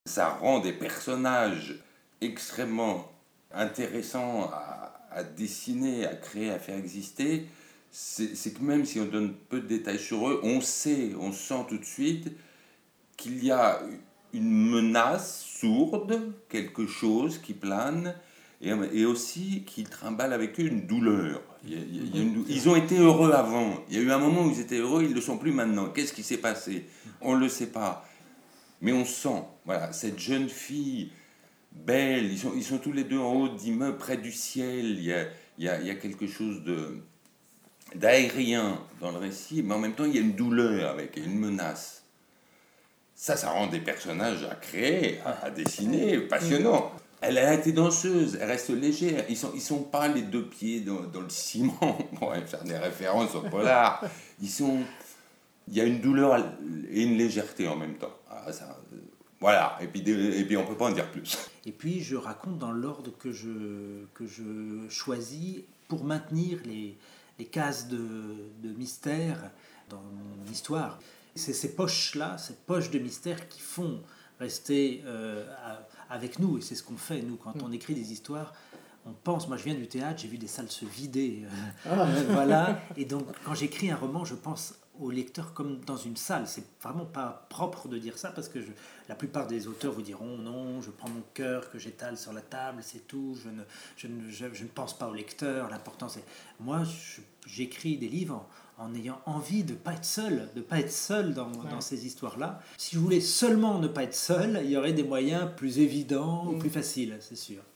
Ça rend des personnages extrêmement intéressants à dessiner, à créer, à faire exister. C'est que même si on donne peu de détails sur eux, on sent tout de suite qu'il y a une menace sourde, quelque chose qui plane, et aussi qu'ils trimballent avec eux une douleur. Ils ont été heureux avant. Il y a eu un moment où ils étaient heureux, ils ne le sont plus maintenant. Qu'est-ce qui s'est passé? On ne le sait pas. Mais on sent, voilà, cette jeune fille belle, ils sont tous les deux en haut d'immeubles près du ciel. Il y a quelque chose d'aérien dans le récit, mais en même temps, il y a une douleur avec, une menace. Ça rend des personnages à créer, à dessiner, passionnants. Elle a été danseuse, elle reste légère. Ils sont pas les deux pieds dans le ciment pour faire des références au polar. Il y a une douleur et une légèreté en même temps. Voilà, et puis on peut pas en dire plus. Et puis je raconte dans l'ordre que je choisis pour maintenir les cases de mystère dans mon histoire. C'est ces poches-là, ces poches de mystère qui font rester avec nous. Et c'est ce qu'on fait, nous, quand on écrit des histoires. On pense, moi je viens du théâtre, j'ai vu des salles se vider. Voilà. Et donc quand j'écris un roman, je pense au lecteur comme dans une salle. C'est vraiment pas propre de dire ça parce que la plupart des auteurs vous diront non, je prends mon cœur que j'étale sur la table, c'est tout, je ne pense pas au lecteur. L'important c'est... Moi, j'écris des livres en ayant envie de ne pas être seul dans ces histoires-là. Si je voulais seulement ne pas être seul, il y aurait des moyens plus évidents ou plus faciles, c'est sûr.